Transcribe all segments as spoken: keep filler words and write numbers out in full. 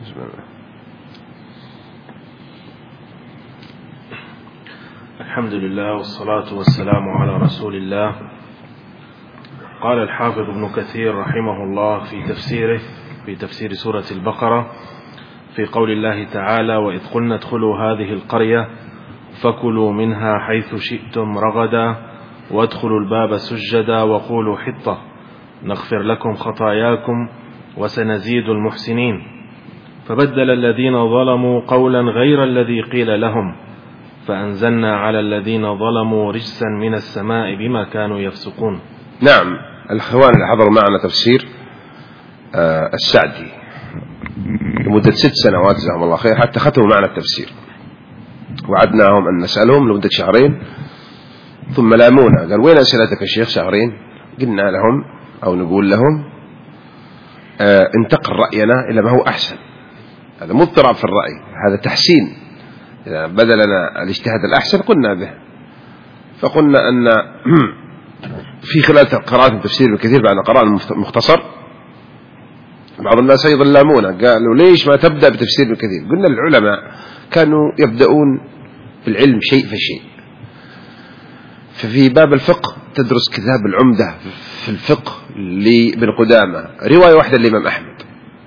الحمد لله والصلاة والسلام على رسول الله. قال الحافظ ابن كثير رحمه الله في تفسيره في تفسير سورة البقرة في قول الله تعالى: وإذ قلنا ادخلوا هذه القرية فكلوا منها حيث شئتم رغدا وادخلوا الباب سجدا وقولوا حطة نغفر لكم خطاياكم وسنزيد المحسنين. فبدل الذين ظلموا قولا غير الذي قيل لهم فأنزلنا على الذين ظلموا رجسا من السماء بما كانوا يفسقون. نعم، الأخوان اللي حضروا معنا تفسير آه السعدي لمدة ست سنوات جزاهم الله خير حتى ختموا معنا التفسير، وعدناهم أن نسألهم لمدة شهرين ثم لامونا قال: وين أسئلتك يا شيخ؟ شهرين. قلنا لهم أو نقول لهم آه انتقل رأينا إلى ما هو أحسن. هذا مو اضطراب في الرأي، هذا تحسين. إذا بدلنا الاجتهاد الأحسن قلنا به. فقلنا أن في خلال قراءة التفسير الكثير بعد قراءة المختصر بعض الناس أيضا لامونا قالوا: ليش ما تبدأ بتفسير الكثير؟ قلنا العلماء كانوا يبدأون بالعلم شيء فشيء. ففي باب الفقه تدرس كتاب العمدة في الفقه لابن قدامة، رواية واحدة للإمام أحمد،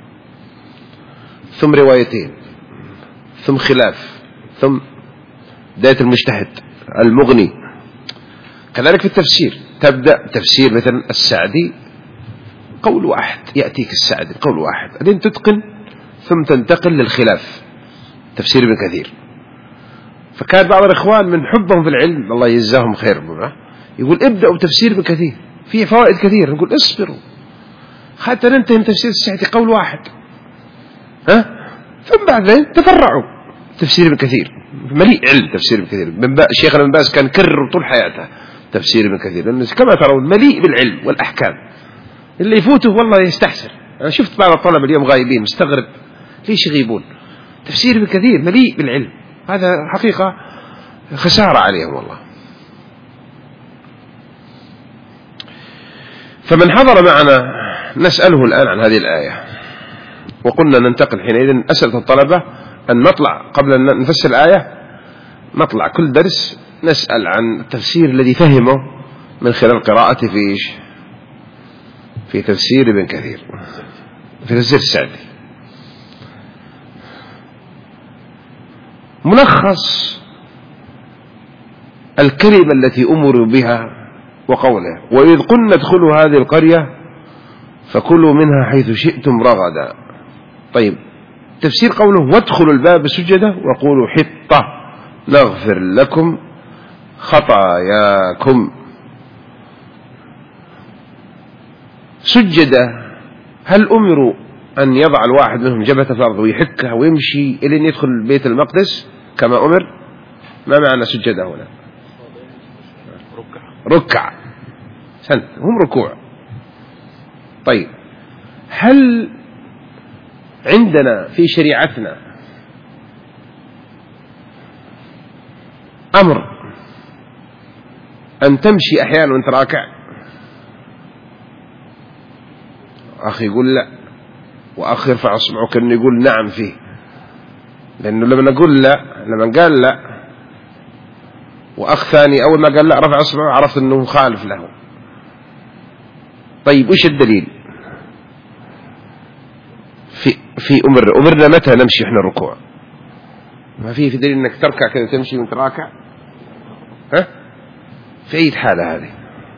ثم روايتين، ثم خلاف، ثم بداية المجتهد، المغني. كذلك في التفسير تبدأ تفسير مثلا السعدي قول واحد، يأتيك السعدي قول واحد، بعدين تتقن ثم تنتقل للخلاف تفسير ابن كثير. فكان بعض الإخوان من حبهم في العلم الله يجزاهم خير يقول: ابدأوا بتفسير ابن كثير فيه فوائد كثير. نقول: اصبروا حتى ننتهي من تفسير السعدي قول واحد، ها؟ ثم بعدين تفرعوا تفسير ابن كثير، مليء علم تفسير ابن كثير. من شيخنا ابن باز كان كرر طول حياته تفسير ابن كثير، لأنه كما ترون مليء بالعلم والأحكام. اللي يفوته والله يستحسن. أنا شفت بعض الطلبة اليوم غايبين مستغرب ليش يغيبون. تفسير ابن كثير مليء بالعلم، هذا حقيقة خسارة عليهم والله. فمن حضر معنا نسأله الآن عن هذه الآية، وقلنا ننتقل حينئذ أسئلة الطلبة أن نطلع قبل أن نفسر الآية، نطلع كل درس نسأل عن التفسير الذي فهمه من خلال قراءته في في تفسير ابن كثير، في تفسير السعدي. ملخص الكلمة التي أمروا بها وقوله: وإذ قلنا ادخلوا هذه القرية فكلوا منها حيث شئتم رغدا. طيب، تفسير قوله: وادخلوا الباب سجدا وقولوا حطة نغفر لكم خطاياكم. سجدا، هل أمروا أن يضع الواحد منهم جبهة في الأرض ويحكها ويمشي إلى أن يدخل بيت المقدس كما أمر؟ ما معنى سجدا هنا؟ ركع، سنت هم ركوع. طيب، هل عندنا في شريعتنا أمر أن تمشي أحيانا وأنت راكع؟ أخي يقول لا، وأخ يرفع أصبعه كأنه يقول نعم فيه، لأنه لما نقول لا، لما قال لا وأخ ثاني أول ما قال لا رفع أصبعه عرفت أنه مخالف له. طيب، وش الدليل؟ في في أمر أمرنا متى نمشي إحنا الركوع؟ ما في في دليل إنك تركع كذا تمشي وأنت راكع؟ ها؟ في أي حالة هذه؟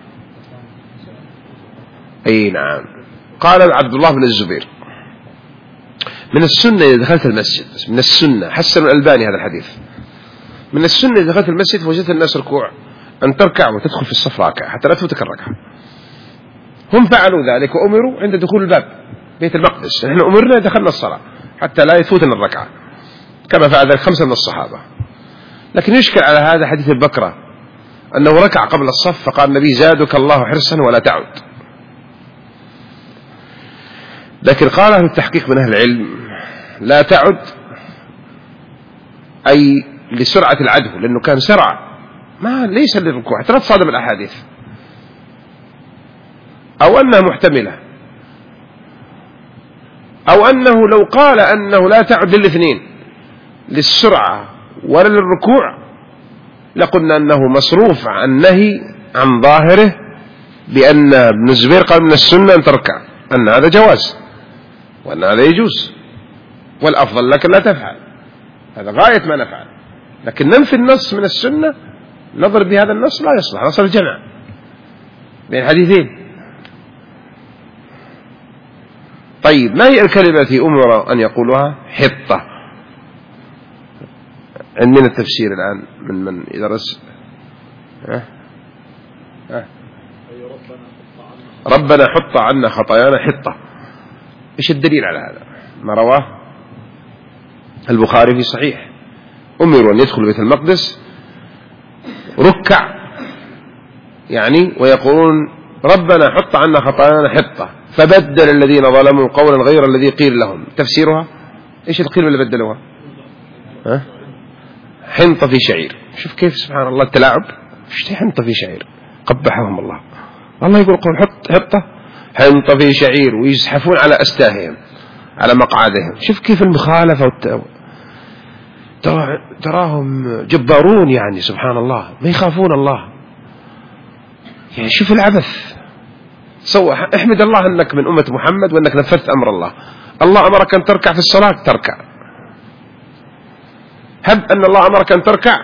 أي نعم. قال عبد الله بن الزبير: من السنة إذا دخلت المسجد، من السنة، حسن الألباني هذا الحديث، من السنة إذا دخلت المسجد وجدت الناس ركوع أن تركع وتدخل في الصف راكع حتى لا تفوتك الركعة. هم فعلوا ذلك وأمروا عند دخول الباب بيت المقدس، نحن أمرنا دخلنا الصلاة حتى لا يفوتنا الركعة كما فعل ذلك خمسة من الصحابة. لكن يشكل على هذا حديث البكرة أنه ركع قبل الصف فقال النبي: زادك الله حرصا ولا تعد. لكن قال أهل التحقيق من أهل العلم: لا تعد أي لسرعة العدو، لأنه كان سرعة ما ليس للركوع حتى لا تصادم الأحاديث، أو أنها محتملة. أو أنه لو قال أنه لا تعد للاثنين للسرعة ولا للركوع لقلنا أنه مصروف عن نهي عن ظاهره بأن ابن الزبير قال من السنة أن تركع، أن هذا جواز وأن هذا يجوز والأفضل لك لا تفعل، هذا غاية ما نفعل. لكن ننفي النص من السنة نضرب بهذا النص لا يصلح، نص الجمع بين الحديثين. طيب ما هي الكلمة التي أمر أن يقولها؟ حطة. عندنا التفسير الآن من من يدرس؟ ها؟ ها؟ ربنا حط عنا خطايانا حطة. إيش الدليل على هذا؟ ما رواه البخاري في صحيح، أمروا أن يدخلوا بيت المقدس ركع يعني ويقولون ربنا حط عنا خطايانا حطة، فبدل الذين ظلموا قولا غير الذي قيل لهم. تفسيرها إيش القيل اللي بدلوها؟ ها؟ حنطة في شعير. شوف كيف سبحان الله التلاعب، إيش حنطة في شعير، قبحهم الله. الله يقول قول حط حطة حنطة في شعير ويزحفون على أستاههم على مقعدهم. شوف كيف المخالفة والت... تراهم جبارون يعني سبحان الله، ما يخافون الله. يعني شوف العبث. سوى احمد الله أنك من أمة محمد وأنك نفذت أمر الله. الله أمرك أن تركع في الصلاة تركع، هب أن الله أمرك أن تركع،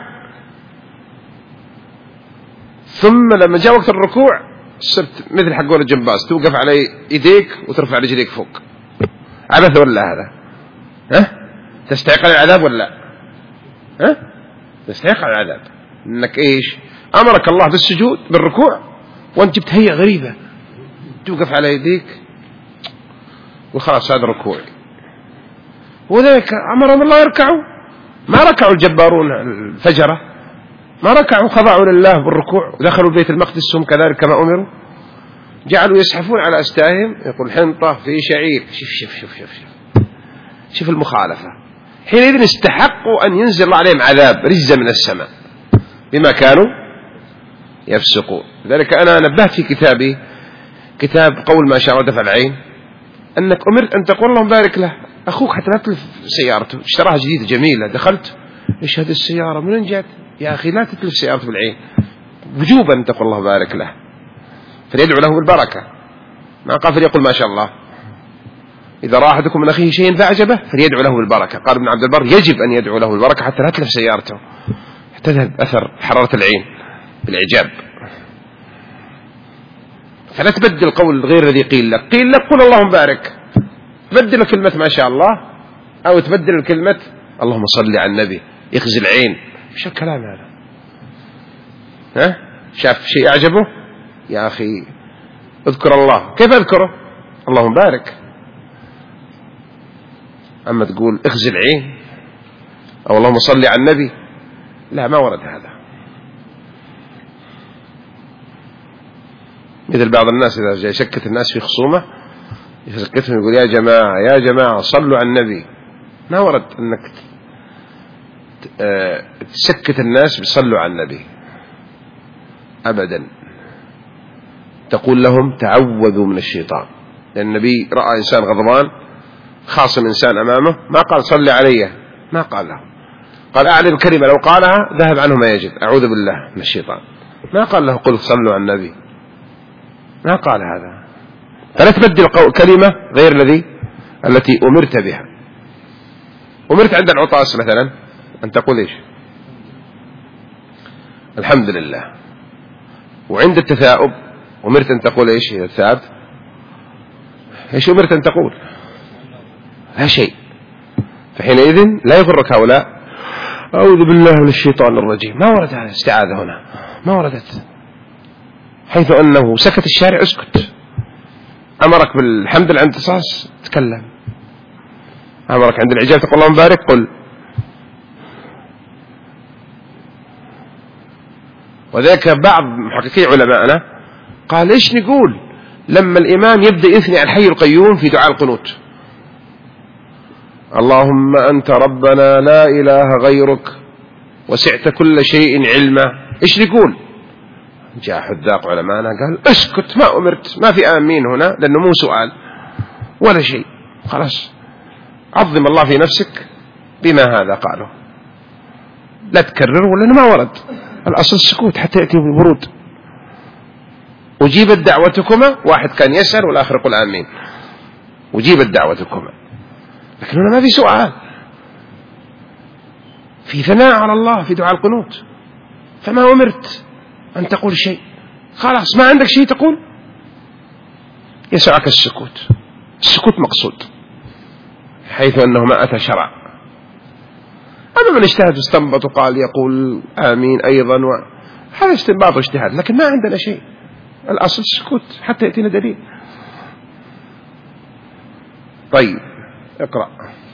ثم لما جاء وقت الركوع صرت مثل حقون الجمباز توقف على يديك وترفع رجليك فوق. عبث ولا هذا؟ ها؟ تستحق العذاب ولا ها؟ تستحق العذاب انك ايش؟ امرك الله بالسجود بالركوع وانت جبت هيئة غريبة توقف على يديك وخلاص هذا ركوع. وذلك امرهم الله يركعوا، ما ركعوا الجبارون الفجرة، ما ركعوا خضعوا لله بالركوع ودخلوا بيت المقدس هم كذلك كما أمروا، جعلوا يسحفون على أستاههم. يقول حنطة في شعير. شوف شوف شوف شوف شوف, شوف المخالفة. حينئذ استحقوا أن ينزل الله عليهم عذاب رجزة من السماء بما كانوا يفسقون. لذلك أنا نبهت في كتابي كتاب قول ما شاء الله دفع العين أنك أمرت أن تقول اللهم بارك له. أخوك حتى لا تلف سيارته اشتراها جديدة جميلة، دخلت إيش هذه السيارة من وين جات؟ يا أخي لا تتلف سيارته بالعين، وجوبا أن تقول الله بارك له فليدعو له بالبركة. ما قال فليقول ما شاء الله. إذا رأى أحدكم من أخيه شيء فأعجبه فليدعو له بالبركة. قال ابن عبد البر يجب أن يدعو له بالبركة حتى لا تلف سيارته، حتى تذهب أثر حرارة العين بالإعجاب. فلا تبدل قول غير الذي قيل لك. قيل لك قل اللهم بارك، تبدل كلمة ما شاء الله أو تبدل الكلمة اللهم صل على النبي، يخزي العين. ايش الكلام هذا؟ ها؟ شاف شيء أعجبه يا أخي اذكر الله. كيف أذكره؟ اللهم بارك. أما تقول اخزي العين أو اللهم صل على النبي، لا ما ورد هذا. مثل بعض الناس إذا جاء يسكت الناس في خصومة يسكتهم يقول يا جماعة يا جماعة صلوا على النبي. ما ورد أنك تسكت الناس بيصلوا على النبي أبدا. تقول لهم تعوذوا من الشيطان، لأن النبي رأى إنسان غضبان خاصم إنسان أمامه ما قال صلي عليه، ما قال له، قال أعلم كلمة لو قالها ذهب عنه ما يجب، أعوذ بالله من الشيطان. ما قال له قل صلوا على النبي، ما قال هذا. فلا تبدل كلمة غير الذي التي أمرت بها. أمرت عند العطاس مثلا أن تقول إيش؟ الحمد لله. وعند التثاؤب أمرت أن تقول إيش؟ إذا الثابت إيش أمرت أن تقول؟ لا شيء. فحينئذ لا يغرك هؤلاء أعوذ بالله من الشيطان الرجيم، ما ورد هذا استعاذة هنا، ما وردت. حيث أنه سكت الشارع اسكت. أمرك بالحمد لله عند التصاص تكلم، أمرك عند العجاب تقول اللهم بارك قل. وذلك بعض محققي علماءنا قال إيش نقول لما الإمام يبدأ يثني على الحي القيوم في دعاء القنوت؟ اللهم أنت ربنا لا إله غيرك وسعت كل شيء علما. إيش نقول؟ جاء حذاق علماءنا قال اسكت، ما أمرت، ما في آمين هنا لأنه مو سؤال ولا شيء، خلاص عظم الله في نفسك بما هذا قاله، لا تكرر ولا ما ورد، الأصل السكوت حتى يأتي بالورود. أجيبت دعوتكما، واحد كان يسأل والآخر يقول آمين، أجيبت دعوتكما، لكن هنا ما في سؤال، في ثناء على الله في دعاء القنوت. فما أمرت أن تقول شيء، خلاص ما عندك شيء تقول، يسعك السكوت. السكوت مقصود حيث أنه ما أتى شرع. أما من اجتهد واستنبط وقال يقول آمين أيضا، هذا استنباط واجتهاد، لكن ما عندنا شيء، الأصل السكوت حتى يأتينا دليل. طيب اقرأ.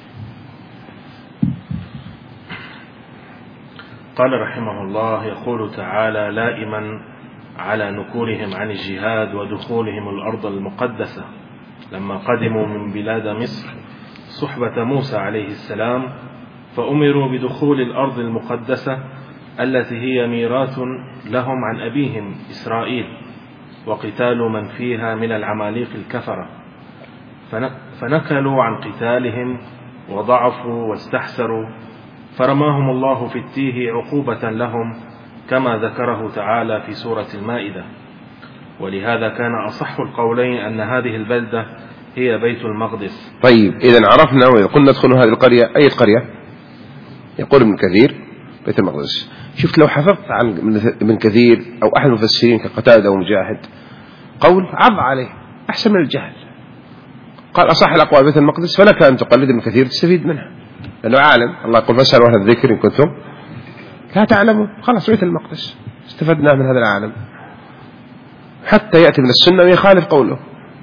قال رحمه الله: يقول تعالى لائما على نكورهم عن الجهاد ودخولهم الأرض المقدسة لما قدموا من بلاد مصر صحبة موسى عليه السلام، فأمروا بدخول الأرض المقدسة التي هي ميراث لهم عن أبيهم إسرائيل، وقتال من فيها من العماليق الكفرة، فنكلوا عن قتالهم وضعفوا واستحسروا، فرماهم الله في التيه عقوبة لهم كما ذكره تعالى في سورة المائدة. ولهذا كان أصح القولين أن هذه البلدة هي بيت المقدس. طيب إذن عرفنا، وإذا قلنا ادخلوا هذه القرية، أي قرية؟ يقول ابن كثير بيت المقدس. شفت لو حفظت عن ابن كثير أو أحد المفسرين كقتادة ومجاهد قول عض عليه أحسن من الجهل، قال أصح الأقوال بيت المقدس، فلك أن تقلد ابن كثير تستفيد منها، لأنه عالم. الله يقول فاسألوا أهل الذكر إن كنتم لا تعلموا. خلاص بيت المقدس استفدنا من هذا العالم حتى يأتي من السنة ويخالف قوله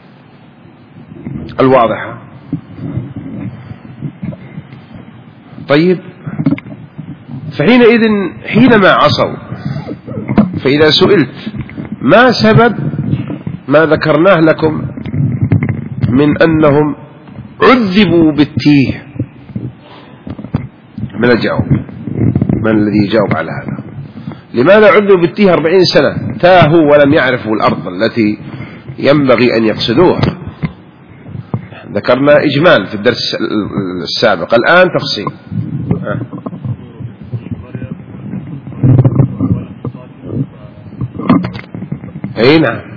الواضحة. طيب فحينئذ حينما عصوا، فإذا سئلت ما سبب ما ذكرناه لكم من أنهم عذبوا بالتيه، من الجواب، من الذي يجاوب على هذا؟ لماذا عذبوا بالتيه أربعين سنة؟ تاهوا ولم يعرفوا الأرض التي ينبغي أن يقصدوها. ذكرنا إجمال في الدرس السابق، الآن تفصيل. أي نعم.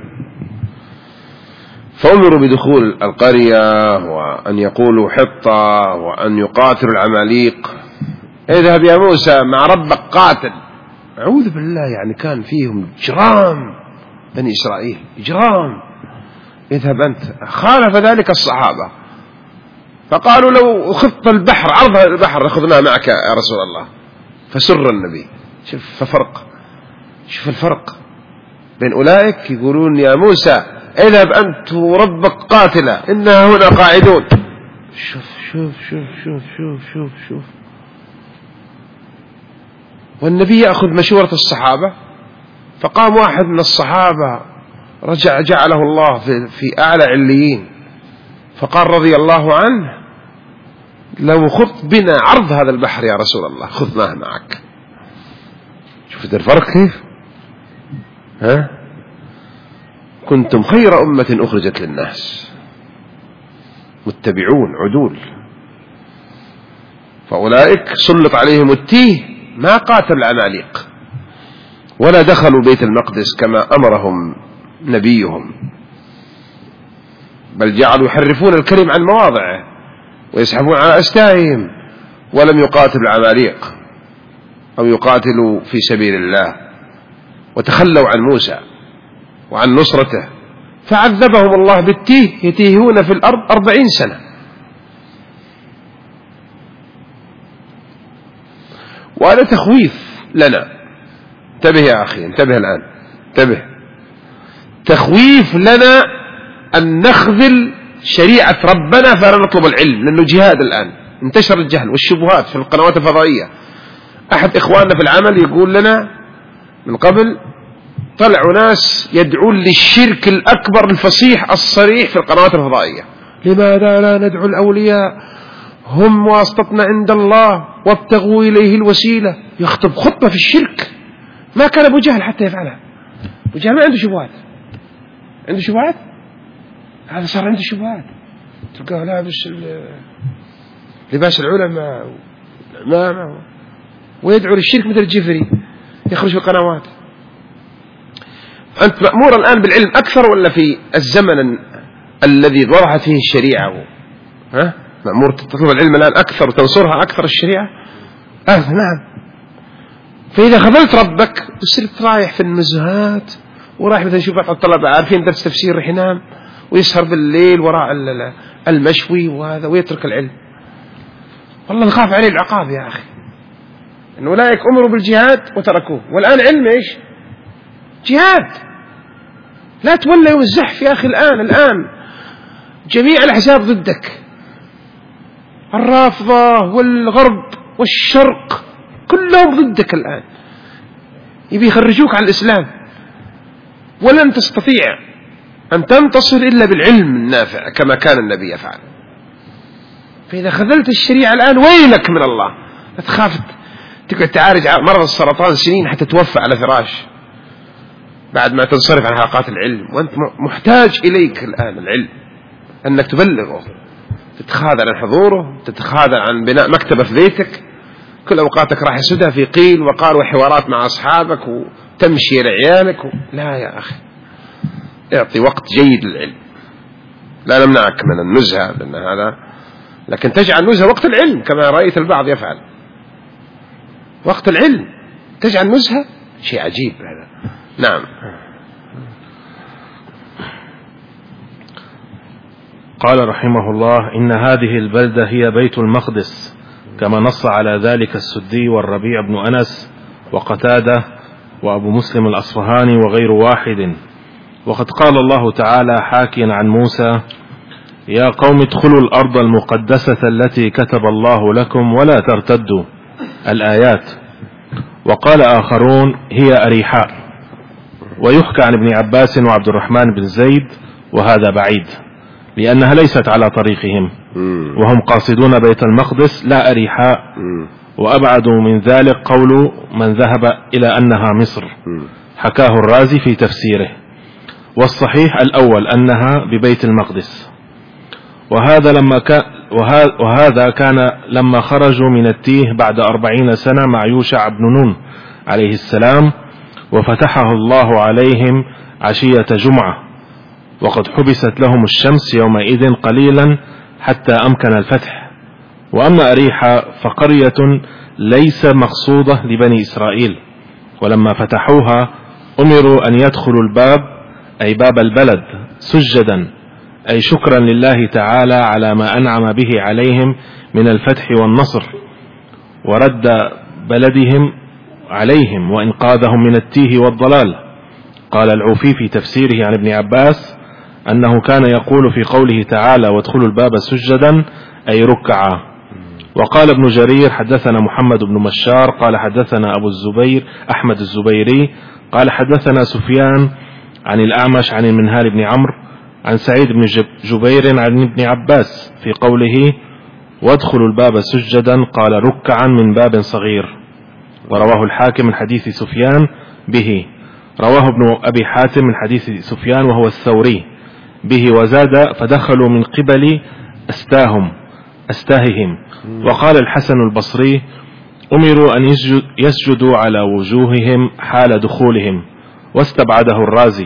فأمروا بدخول القرية وأن يقولوا حطة وأن يقاتلوا العماليق. اذهب يا موسى مع ربك قاتل. أعوذ بالله، يعني كان فيهم إجرام بني إسرائيل، إجرام. اذهب أنت. خالف ذلك الصحابة فقالوا لو خضت البحر عرض البحر أخذناه معك يا رسول الله، فسر النبي. شوف ففرق، شوف الفرق بين أولئك يقولون يا موسى اذهب أنت وربك قاتلا إنها هنا قاعدون. شوف شوف شوف شوف شوف شوف شوف والنبي يأخذ مشورة الصحابة. فقام واحد من الصحابة رجع جعله الله في, في أعلى عليين فقال رضي الله عنه لو خضت بنا عرض هذا البحر يا رسول الله خذناه معك. شوف الفرق كيف. ها؟ كنتم خير أمة أخرجت للناس، متبعون عدول. فأولئك سلط عليهم التيه، ما قاتل العماليق ولا دخلوا بيت المقدس كما أمرهم نبيهم، بل جعلوا يحرفون الكلم عن مواضعه ويسحبون على أستائهم، ولم يقاتلوا العماليق أو يقاتلوا في سبيل الله، وتخلوا عن موسى وعن نصرته، فعذبهم الله بالتيه، يتيهون في الأرض أربعين سنة. وهذا تخويف لنا. انتبه يا أخي، انتبه الآن، انتبه. تخويف لنا أن نخذل شريعة ربنا فلا نطلب العلم، لأنه جهاد الآن، انتشر الجهل والشبهات في القنوات الفضائية. أحد إخواننا في العمل يقول لنا من قبل طلعوا ناس يدعون للشرك الأكبر الفصيح الصريح في القنوات الفضائية. لماذا لا ندعو الأولياء؟ هم واسطتنا عند الله وابتغوا إليه الوسيلة. يخطب خطبة في الشرك ما كان أبو جهل حتى يفعلها. أبو جهل ما عنده شبهات، عنده شبهات، هذا صار عنده شبهات. تلقاه لابس لباس العلماء العمامة ويدعو للشرك مثل الجفري يخرج في القنوات. أنت مأمور الآن بالعلم أكثر ولا في الزمن الذي ظهرت فيه الشريعة؟ ها؟ مأمور تطلب العلم الآن أكثر وتنصرها أكثر الشريعة؟ آه نعم. فإذا خذلت ربك بصير رايح في النزهات ورايح مثلا شوف بعض الطلبة عارفين درس تفسير رح ينام ويسهر بالليل وراء المشوي وهذا ويترك العلم. والله نخاف عليه العقاب يا أخي، إن أولئك أمروا بالجهاد وتركوه، والآن علم إيش؟ جهاد. لا تولي والزحف يا أخي. الآن الآن جميع الأحزاب ضدك، الرافضة والغرب والشرق كلهم ضدك الآن، يبي يخرجوك عن الإسلام، ولن تستطيع أن تنتصر إلا بالعلم النافع كما كان النبي يفعل. فإذا خذلت الشريعة الآن ويلك من الله. لا تخاف تقعد تعالج مرض السرطان سنين حتى توفى على فراش بعد ما تنصرف عن حلقات العلم، وأنت محتاج إليك الآن العلم، أنك تبلغه، تتخاذل عن حضوره، تتخاذل عن بناء مكتبة في بيتك، كل أوقاتك راح يسدها في قيل وقال وحوارات مع أصحابك وتمشي لعيالك و... لا يا أخي، اعطي وقت جيد للعلم. لا نمنعك من النزهة لأن هذا، لكن تجعل نزهة وقت العلم كما رأيت البعض يفعل. وقت العلم تجعل نزهة، شيء عجيب هذا. نعم. قال رحمه الله: إن هذه البلدة هي بيت المقدس، كما نص على ذلك السدي والربيع بن أنس وقتادة وأبو مسلم الأصفهاني وغير واحد. وقد قال الله تعالى حاكيا عن موسى: يا قوم ادخلوا الأرض المقدسة التي كتب الله لكم ولا ترتدوا، الآيات. وقال آخرون: هي أريحاء. ويحكى عن ابن عباس وعبد الرحمن بن زيد، وهذا بعيد لأنها ليست على طريقهم، وهم قاصدون بيت المقدس لا أريحاء. وأبعد من ذلك قول من ذهب إلى أنها مصر، حكاه الرازي في تفسيره. والصحيح الأول أنها ببيت المقدس. وهذا لما كان وهذا كان لما خرجوا من التيه بعد أربعين سنة مع يوشع بن نون عليه السلام، وفتحه الله عليهم عشية جمعة، وقد حبست لهم الشمس يومئذ قليلا حتى أمكن الفتح. وأما أريحا فقرية ليس مقصودة لبني إسرائيل، ولما فتحوها أمروا أن يدخلوا الباب، أي باب البلد، سجدا، أي شكرا لله تعالى على ما أنعم به عليهم من الفتح والنصر ورد بلدهم عليهم وإنقاذهم من التيه والضلال. قال العوفي في تفسيره عن ابن عباس أنه كان يقول في قوله تعالى: وادخلوا الباب سجدا، أي ركعا. وقال ابن جرير: حدثنا محمد بن مشار قال حدثنا أبو الزبير أحمد الزبيري قال حدثنا سفيان عن الأعمش عن المنهال بن عمرو عن سعيد بن جبير عن ابن عباس في قوله: وادخلوا الباب سجدا، قال: ركعا من باب صغير. ورواه الحاكم من حديث سفيان به. رواه ابن أبي حاتم من حديث سفيان وهو الثوري به، وزاد: فدخلوا من قبل أستاهم أستاههم. وقال الحسن البصري: أمروا أن يسجدوا على وجوههم حال دخولهم، واستبعده الرازي.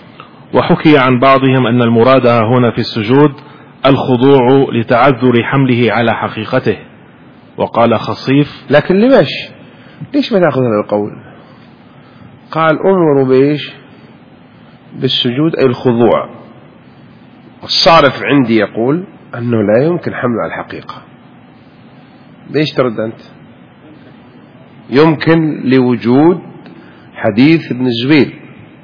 وحكي عن بعضهم أن المراد هنا في السجود الخضوع لتعذر حمله على حقيقته. وقال خصيف: لكن ليش ليش ما تأخذ هذا القول؟ قال أمروا بإيش؟ بالسجود أي الخضوع. الصارف عندي يقول أنه لا يمكن حمله على الحقيقة. ليش ترد أنت؟ يمكن لوجود حديث ابن الزبير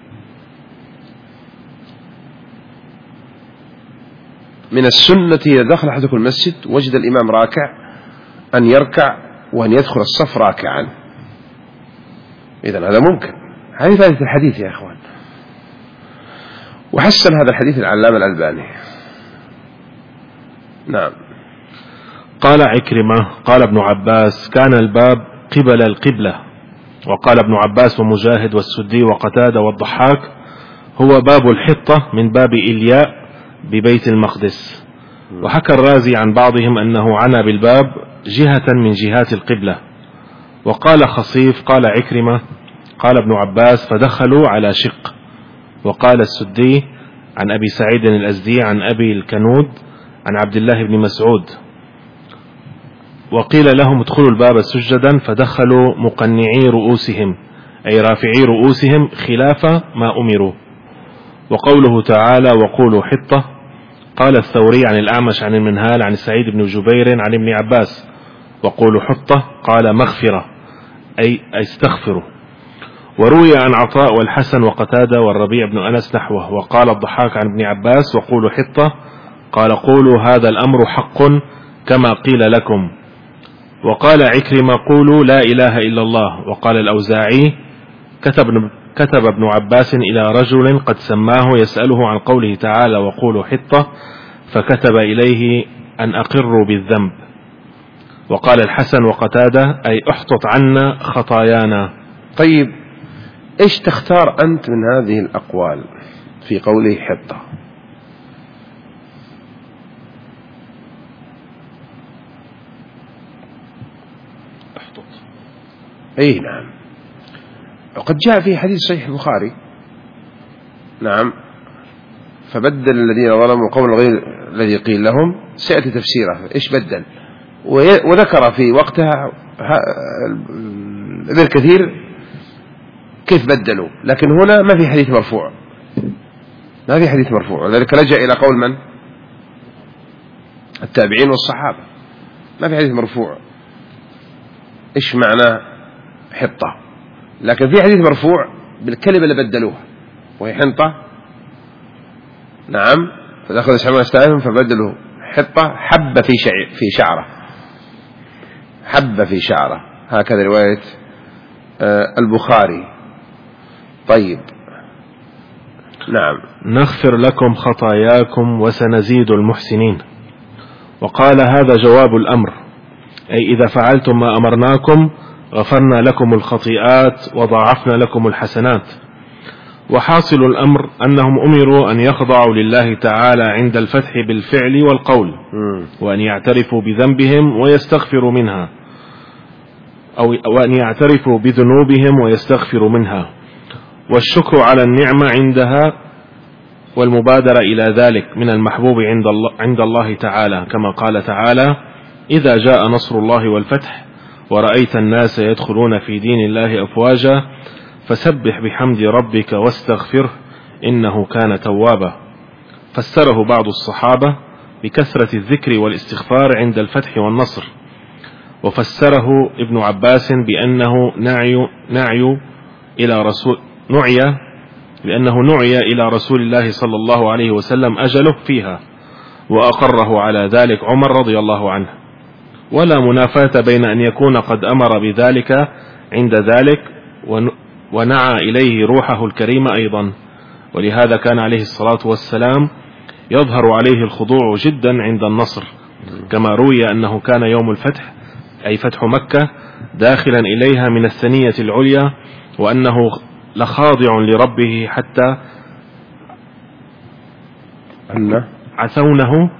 من السنة إذا دخل أحدكم المسجد وجد الإمام راكع أن يركع وأن يدخل الصف راكعا. إذن هذا ممكن. هذه فائدة الحديث يا أخوان. وحسن هذا الحديث العلامة الألباني. نعم. قال عكرمة: قال ابن عباس: كان الباب قبل القبلة. وقال ابن عباس ومجاهد والسدي وقتادة والضحاك: هو باب الحطة من باب إلياء ببيت المقدس. وحكى الرازي عن بعضهم أنه عنى بالباب جهة من جهات القبلة. وقال خصيف قال عكرمة قال ابن عباس فدخلوا على شق. وقال السدي عن أبي سعيد الأزدي عن أبي الكنود عن عبد الله بن مسعود وقيل لهم ادخلوا الباب سجدا فدخلوا مقنعي رؤوسهم أي رافعي رؤوسهم خلاف ما أمروا. وقوله تعالى وقولوا حطة قال الثوري عن الأعمش عن المنهال عن سعيد بن جبير عن ابن عباس وقولوا حطة قال مغفرة أي استغفروا. وروي عن عطاء والحسن وقتادة والربيع بن أنس نحوه. وقال الضحاك عن ابن عباس وقولوا حطة قال قولوا هذا الأمر حق كما قيل لكم. وقال عكرمة قولوا لا إله إلا الله. وقال الأوزاعي كتب, كتب ابن عباس إلى رجل قد سماه يسأله عن قوله تعالى وقولوا حطة فكتب إليه أن أقروا بالذنب. وقال الحسن وقتادة أي احطط عنا خطايانا. طيب إيش تختار أنت من هذه الأقوال في قوله حطة؟ احطط. أي نعم. وقد جاء في حديث صحيح البخاري نعم فبدل الذين ظلموا قول غير الذي قيل لهم سيأتي تفسيره إيش بدل. وذكر في وقتها ابن كثير كيف بدلوا، لكن هنا ما في حديث مرفوع ما في حديث مرفوع ولذلك لجأ إلى قول من؟ التابعين والصحابة. ما في حديث مرفوع إيش معنى حطة، لكن في حديث مرفوع بالكلمة اللي بدلوها وهي حنطة نعم فدخل يسحبون أستائهم فبدلوا حطة حب في شعر في شعره حب في شعره هكذا رواية البخاري. طيب نعم نغفر لكم خطاياكم وسنزيد المحسنين. وقال هذا جواب الأمر أي إذا فعلتم ما أمرناكم غفرنا لكم الخطيئات وضاعفنا لكم الحسنات. وحاصل الأمر أنهم أمروا أن يخضعوا لله تعالى عند الفتح بالفعل والقول وأن يعترفوا بذنبهم ويستغفروا منها أو وأن يعترفوا بذنوبهم ويستغفروا منها والشكر على النعمة عندها والمبادرة إلى ذلك من المحبوب عند الله, عند الله تعالى كما قال تعالى إذا جاء نصر الله والفتح ورأيت الناس يدخلون في دين الله أفواجا فسبح بحمد ربك واستغفره إنه كان توابا. فسره بعض الصحابة بكثرة الذكر والاستغفار عند الفتح والنصر. وفسره ابن عباس بأنه نعي, نعي إلى رسول نعي بأنه نعي إلى رسول الله صلى الله عليه وسلم أجله فيها وأقره على ذلك عمر رضي الله عنه. ولا منافاة بين أن يكون قد أمر بذلك عند ذلك ونعى إليه روحه الكريم أيضا. ولهذا كان عليه الصلاة والسلام يظهر عليه الخضوع جدا عند النصر كما روي أنه كان يوم الفتح أي فتح مكة داخلا إليها من الثنية العليا وأنه لخاضع لربه حتى عثونه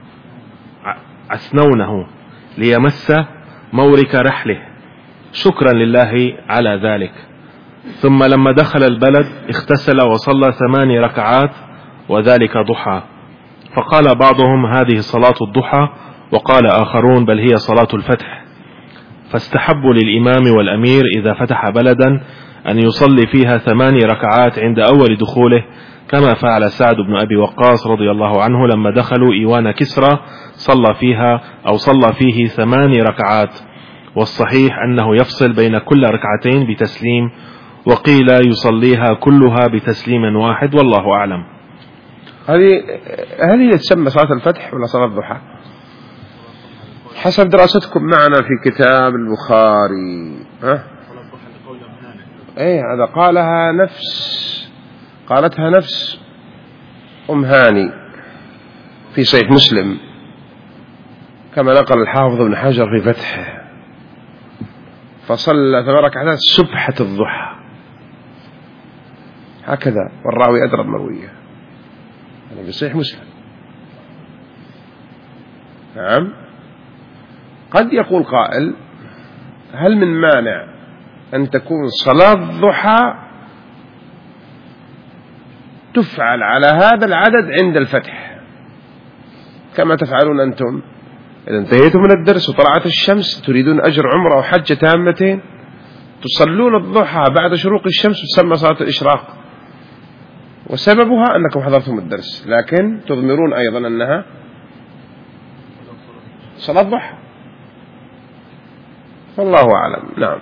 عثنونه ليمس مورك رحله شكرا لله على ذلك. ثم لما دخل البلد اغتسل وصلى ثماني ركعات وذلك ضحى. فقال بعضهم هذه صلاة الضحى وقال آخرون بل هي صلاة الفتح. فاستحبوا للإمام والأمير إذا فتح بلدا أن يصلي فيها ثماني ركعات عند أول دخوله كما فعل سعد بن أبي وقاص رضي الله عنه لما دخلوا إيوان كسرى صلى فيها أو صلى فيه ثماني ركعات. والصحيح أنه يفصل بين كل ركعتين بتسليم وقيل يصليها كلها بتسليم واحد والله أعلم. هذه هذه تسمى صلاة الفتح ولا صلاة الضحى حسب دراستكم معنا في كتاب البخاري؟ ها ايه هذا قالها نفس قالتها نفس أم هاني في صحيح مسلم كما نقل الحافظ ابن حجر في فتحه فصلى ثمان ركعات سبحة الضحى هكذا والراوي أدرى مرويه هذا في صحيح مسلم. نعم. قد يقول قائل هل من مانع أن تكون صلاة الضحى تفعل على هذا العدد عند الفتح كما تفعلون أنتم إذا انتهيتم من الدرس وطلعت الشمس تريدون أجر عمره أو حجة تامتين تصلون الضحى بعد شروق الشمس تسمى صلاة الإشراق، وسببها أنكم حضرتم الدرس لكن تضمرون أيضا أنها صلاة ضحى، والله أعلم. نعم.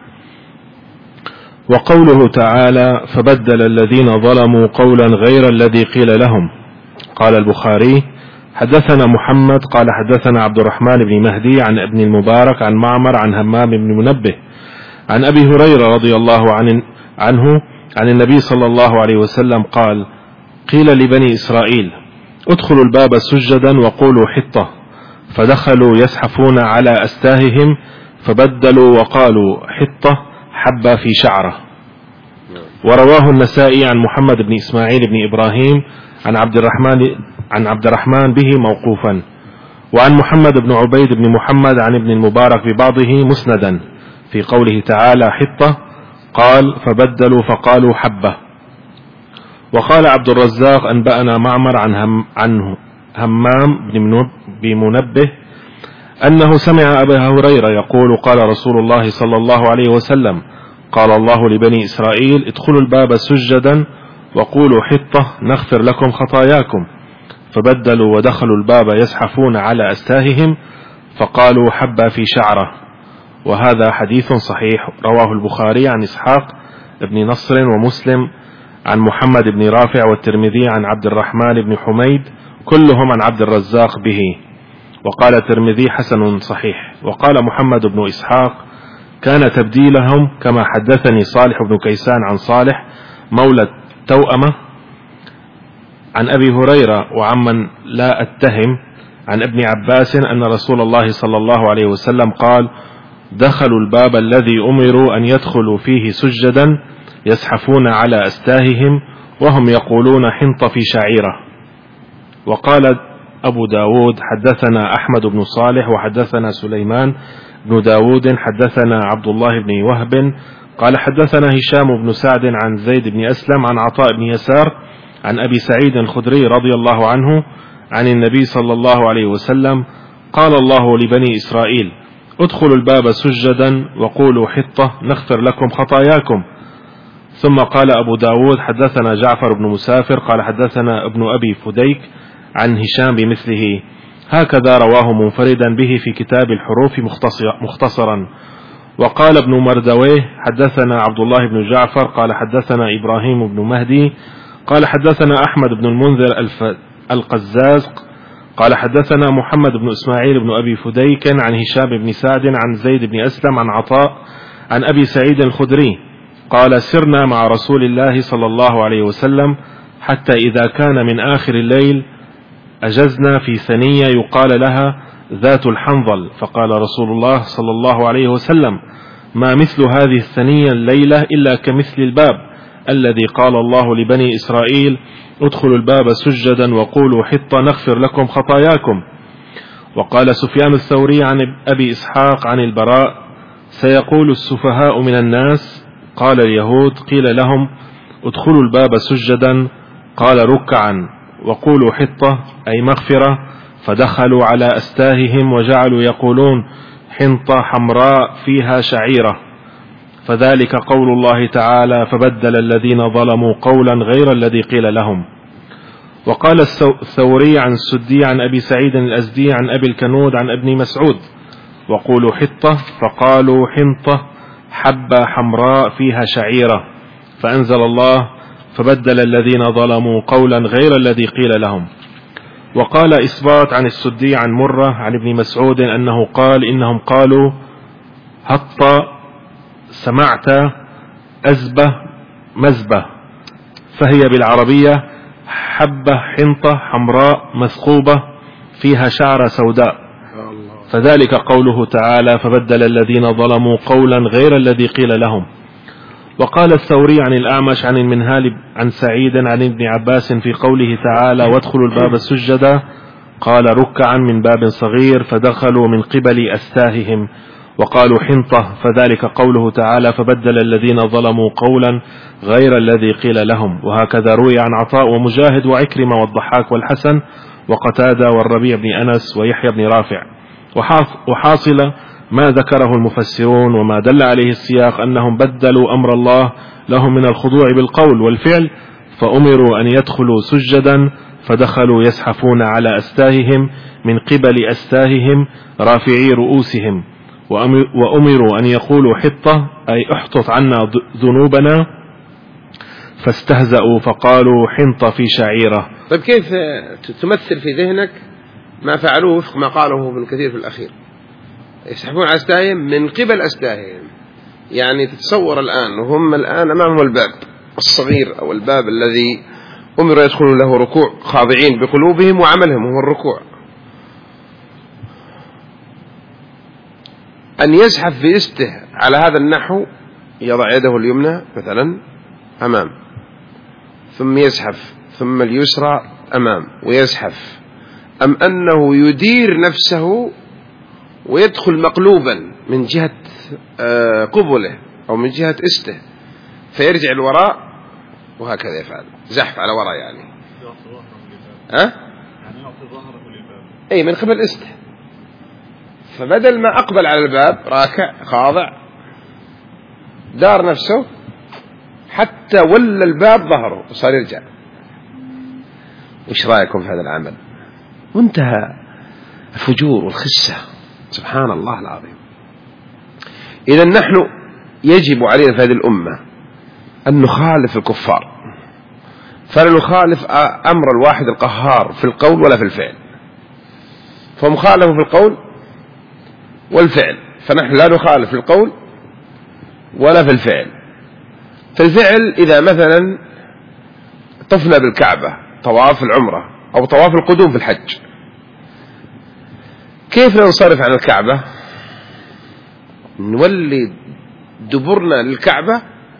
وقوله تعالى فبدل الذين ظلموا قولا غير الذي قيل لهم. قال البخاري حدثنا محمد قال حدثنا عبد الرحمن بن مهدي عن ابن المبارك عن معمر عن همام بن منبه عن أبي هريرة رضي الله عنه عن النبي صلى الله عليه وسلم قال قيل لبني إسرائيل ادخلوا الباب سجدا وقولوا حطة، فدخلوا يزحفون على أستاههم فبدلوا وقالوا حطة حبة في شعره. ورواه النسائي عن محمد بن إسماعيل بن إبراهيم عن عبد الرحمن عن عبد الرحمن به موقوفا، وعن محمد بن عبيد بن محمد عن ابن المبارك ببعضه مسندا في قوله تعالى حطة قال فبدلوا فقالوا حبة. وقال عبد الرزاق أنبأنا معمر عن, هم عن همام بن منبه أنه سمع أبا هريرة يقول قال رسول الله صلى الله عليه وسلم قال الله لبني إسرائيل ادخلوا الباب سجدا وقولوا حطة نغفر لكم خطاياكم، فبدلوا ودخلوا الباب يزحفون على أستاههم فقالوا حبة في شعره. وهذا حديث صحيح رواه البخاري عن إسحاق بن نصر ومسلم عن محمد بن رافع والترمذي عن عبد الرحمن بن حميد كلهم عن عبد الرزاق به. وقال الترمذي حسن صحيح. وقال محمد بن إسحاق كان تبديلهم كما حدثني صالح بن كيسان عن صالح مولى توأمة عن أبي هريرة وعمن لا أتهم عن ابن عباس أن رسول الله صلى الله عليه وسلم قال دخلوا الباب الذي أمروا أن يدخلوا فيه سجدا يزحفون على أستاههم وهم يقولون حنط في شعيرة. وقال أبو داود حدثنا أحمد بن صالح وحدثنا سليمان بن داود حدثنا عبد الله بن وهب قال حدثنا هشام بن سعد عن زيد بن أسلم عن عطاء بن يسار عن أبي سعيد الخدري رضي الله عنه عن النبي صلى الله عليه وسلم قال الله لبني إسرائيل ادخلوا الباب سجدا وقولوا حطة نغفر لكم خطاياكم. ثم قال أبو داود حدثنا جعفر بن مسافر قال حدثنا ابن أبي فديك عن هشام بمثله هكذا رواه منفردا به في كتاب الحروف مختصرا. وقال ابن مردويه حدثنا عبد الله بن جعفر قال حدثنا إبراهيم بن مهدي قال حدثنا أحمد بن المنذر القزاز قال حدثنا محمد بن إسماعيل بن أبي فديك عن هشام بن سعد عن زيد بن أسلم عن عطاء عن أبي سعيد الخدري قال سرنا مع رسول الله صلى الله عليه وسلم حتى إذا كان من آخر الليل أجزنا في ثنية يقال لها ذات الحنظل، فقال رسول الله صلى الله عليه وسلم ما مثل هذه الثنية الليلة إلا كمثل الباب الذي قال الله لبني إسرائيل ادخلوا الباب سجدا وقولوا حطة نغفر لكم خطاياكم. وقال سفيان الثوري عن أبي إسحاق عن البراء سيقول السفهاء من الناس قال اليهود قيل لهم ادخلوا الباب سجدا قال ركعا وقولوا حطة أي مغفرة، فدخلوا على أستاههم وجعلوا يقولون حنطة حمراء فيها شعيرة، فذلك قول الله تعالى فبدل الذين ظلموا قولا غير الذي قيل لهم. وقال الثوري عن السدي عن أبي سعيد الأزدي عن أبي الكنود عن ابن مسعود وقولوا حطة فقالوا حنطة حبة حمراء فيها شعيرة، فأنزل الله فبدل الذين ظلموا قولا غير الذي قيل لهم. وقال إسباط عن السدي عن مرة عن ابن مسعود أنه قال إنهم قالوا هط سمعت أزبة مزبة، فهي بالعربية حبة حنطة حمراء مثقوبة فيها شعرة سوداء، فذلك قوله تعالى فبدل الذين ظلموا قولا غير الذي قيل لهم. وقال الثوري عن الأعمش عن المنهال عن سعيد عن ابن عباس في قوله تعالى وادخلوا الباب سجدا قال ركعا من باب صغير فدخلوا من قبل أستاههم وقالوا حنطة، فذلك قوله تعالى فبدل الذين ظلموا قولا غير الذي قيل لهم. وهكذا روي عن عطاء ومجاهد وعكرمة والضحاك والحسن وقتادة والربيع بن أنس ويحيى بن رافع. وحاصل ما ذكره المفسرون وما دل عليه السياق أنهم بدلوا أمر الله لهم من الخضوع بالقول والفعل، فأمروا أن يدخلوا سجدا فدخلوا يزحفون على أستاههم من قبل أستاههم رافعي رؤوسهم، وأمروا أن يقولوا حطة أي احطط عنا ذنوبنا، فاستهزأوا فقالوا حنطة في شعيرة. طيب كيف تمثل في ذهنك ما فعلوه وفق ما قاله ابن كثير في الأخير؟ يسحبون على أستاههم من قبل أستاههم، يعني تتصور الآن وهم الآن أمامهم الباب الصغير أو الباب الذي أمروا يدخلوا له ركوع خاضعين بقلوبهم وعملهم هو الركوع، أن يزحف بيسته على هذا النحو، يضع يده اليمنى مثلا أمام ثم يزحف ثم اليسرى أمام ويزحف، أم أنه يدير نفسه ويدخل مقلوبا من جهة قبله أو من جهة استه فيرجع الوراء وهكذا يفعل زحف على وراء، يعني ها؟ أي من قبل استه، فبدل ما أقبل على الباب راكع خاضع دار نفسه حتى ولى الباب ظهره وصار يرجع. وش رأيكم في هذا العمل؟ وانتهى الفجور والخسة، سبحان الله العظيم. إذا نحن يجب علينا في هذه الأمة أن نخالف الكفار، فلا نخالف أمر الواحد القهار في القول ولا في الفعل، فهم خالفوا في القول والفعل، فنحن لا نخالف في القول ولا في الفعل. في الفعل إذا مثلا طفنا بالكعبة طواف العمرة أو طواف القدوم في الحج، كيف ننصرف عن الكعبة؟ نولي دبرنا للكعبة،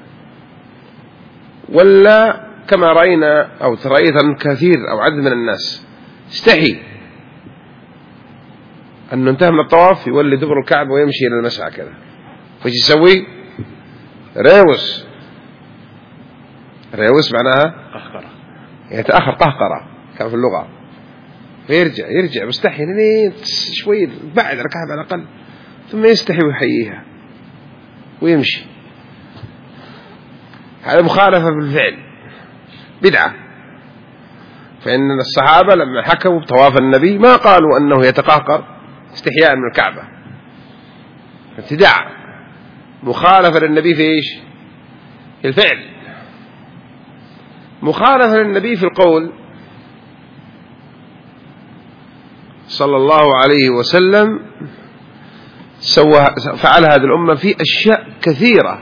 ولا كما رأينا أو رأيت كثير أو عدد من الناس استحي أنه انتهى من الطواف يولي دبر الكعبة ويمشي إلى المسعى كذا، فايش يسوي؟ ريوس. ريوس معناها قهقرة، يتأخر قهقرة كان في اللغة، فيرجع يرجع مستحي شوي بعد الكعبة على الأقل، ثم يستحي ويحييها ويمشي. هذا مخالفة بالفعل بدعة، فإن الصحابة لما حكموا بطواف النبي ما قالوا أنه يتقهقر استحياء من الكعبة، ابتداع مخالفة للنبي في إيش؟ في الفعل. مخالفة للنبي في القول صلى الله عليه وسلم سوى فعل هذه الأمة في أشياء كثيرة،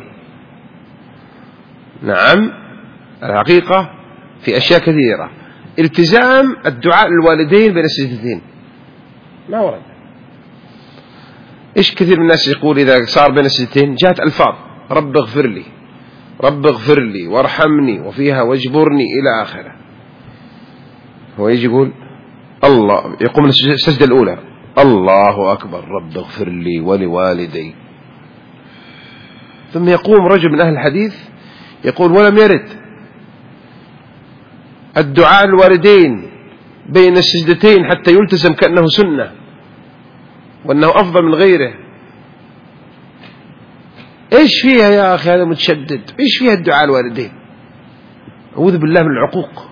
نعم الحقيقة في أشياء كثيرة. التزام الدعاء للوالدين بين السجدتين ما ورد. إيش كثير من الناس يقول إذا صار بين السجدتين جاءت ألفاظ رب اغفر لي رب اغفر لي وارحمني وفيها واجبرني إلى آخره، هو يجي يقول الله، يقوم من السجدة الأولى الله أكبر رب اغفر لي ولوالدي، ثم يقوم رجل من أهل الحديث يقول ولم يرد الدعاء الوالدين بين السجدتين حتى يلتزم كأنه سنة وأنه أفضل من غيره. إيش فيها يا أخي هذا متشدد؟ إيش فيها الدعاء الوالدين؟ أعوذ بالله من العقوق.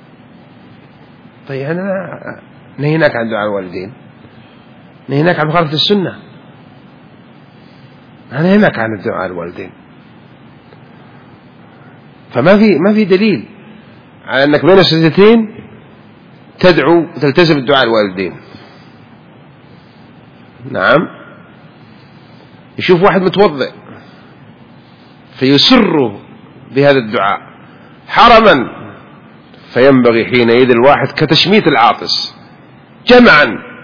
طيب أنا نهيناك عن دعاء الوالدين، نهيناك عن مخالفة السنة، أنا نهيناك عن الدعاء الوالدين، فما في ما في دليل على أنك بين السجدتين تدعو وتلتزم الدعاء الوالدين. نعم، يشوف واحد متوضئ فيسر بهذا الدعاء حرما، فينبغي حينئذ الواحد كتشميت العاطس جمعا،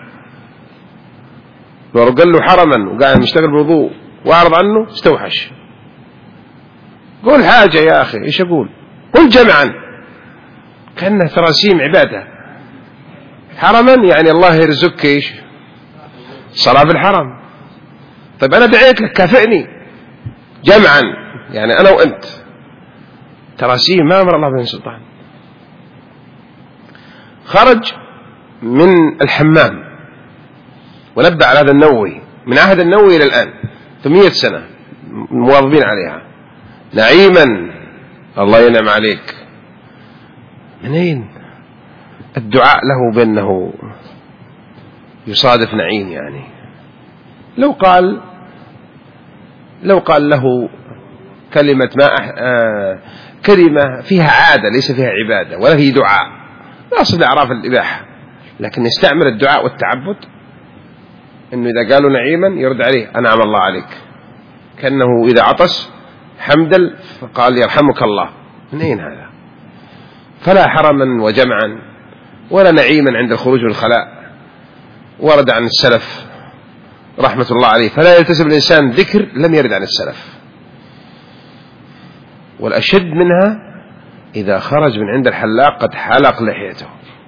لو قال له حرما وقاعد مشتغل بوضوء واعرض عنه استوحش، قول حاجة يا أخي، إيش أقول؟ قل جمعا كأنه تراسيم عبادة، حرما يعني الله يرزقك إيش؟ صلاة في الحرم. طيب أنا دعيت لك كافئني جمعا، يعني أنا وأنت تراسيه ما أمر الله بن سلطان. خرج من الحمام ونبه على هذا النووي من عهد النووي إلى الآن ثمانية سنة مواظبين عليها. نعيما الله ينعم عليك. منين الدعاء له بأنه يصادف نعيم؟ يعني لو قال لو قال له كلمة ما أح... آه... كلمة فيها عادة ليس فيها عبادة ولا هي دعاء، لا أصل أعراف الإباحة، لكن يستعمل الدعاء والتعبد، إنه إذا قالوا نعيما يرد عليه أنعم الله عليك، كأنه إذا عطس حمدا فقال يرحمك الله. من أين هذا؟ فلا حرما وجمعا ولا نعيما عند الخروج من الخلاء ورد عن السلف رحمة الله عليه. فلا يلتزم الإنسان ذكر لم يرد عن السلف. والأشد منها إذا خرج من عند الحلاق قد حلق لحيته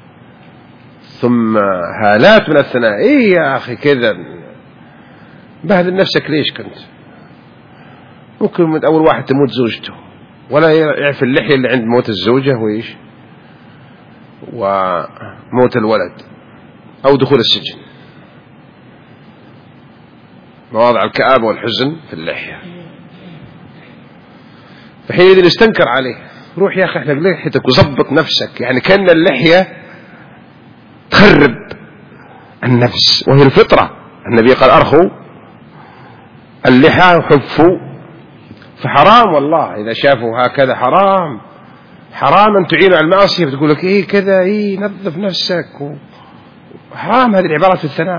ثم هالات من الثناء، إيه يا أخي كذا بهذل نفسك ليش؟ كنت ممكن من أول واحد تموت زوجته ولا يعرف اللحية اللي عند موت الزوجة وإيش وموت الولد أو دخول السجن. مواضع الكآبة والحزن في اللحية. فحينئذ استنكر عليه، روح يا أخي احلق لحيتك وزبط نفسك، يعني كأن اللحية تخرب النفس وهي الفطرة. النبي قال أرخوا اللحى وحفوا، فحرام والله إذا شافوا هكذا حرام حرام أن تعين على المعصية بتقول لك إيه كذا إيه نظف نفسك حرام. هذه العبارات في الثناء.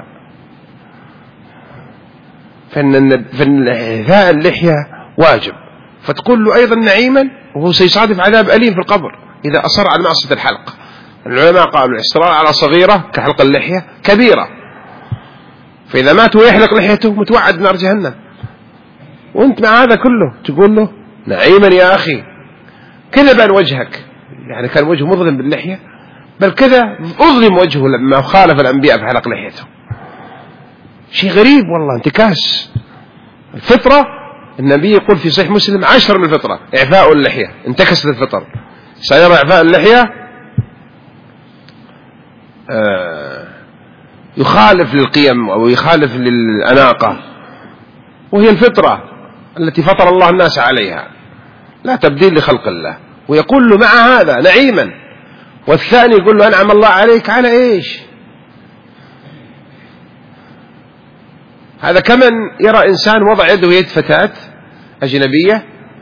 فإن فإعفاء اللحية واجب، فتقول له أيضا نعيما وهو سيصادف عذاب أليم في القبر إذا أصر على معصية الحلق. العلماء قالوا الاصرار على صغيرة كحلق اللحية كبيرة، فإذا مات ويحلق لحيته متوعد نار جهنم، وانت مع هذا كله تقول له نعيما يا أخي. كذا بان وجهك، يعني كان وجهه مظلم باللحية، بل كذا أظلم وجهه لما خالف الأنبياء في حلق لحيته. شيء غريب والله، انتكاس الفطرة. النبي يقول في صحيح مسلم عشر من الفطرة إعفاء اللحية، انتكست الفطر. سيرى إعفاء اللحية آه يخالف للقيم أو يخالف للأناقة، وهي الفطرة التي فطر الله الناس عليها، لا تبديل لخلق الله. ويقول له مع هذا نعيما، والثاني يقول له أنعم الله عليك على إيش؟ هذا كمن يرى إنسان وضع يده يد فتاة أجنبية